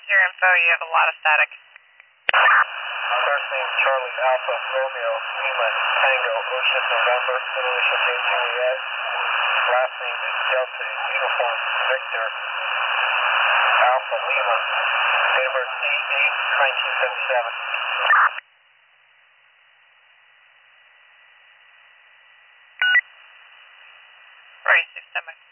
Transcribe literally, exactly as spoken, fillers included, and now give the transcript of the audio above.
with your info? You have a lot of static. First name Charlie Alpha Romeo Lima Tango Ocean November Initial J Juliet. Last name is Delta Uniform Victor Alpha Lima. Date of birth eight eight nineteen seventy-seven. Right, six, seven.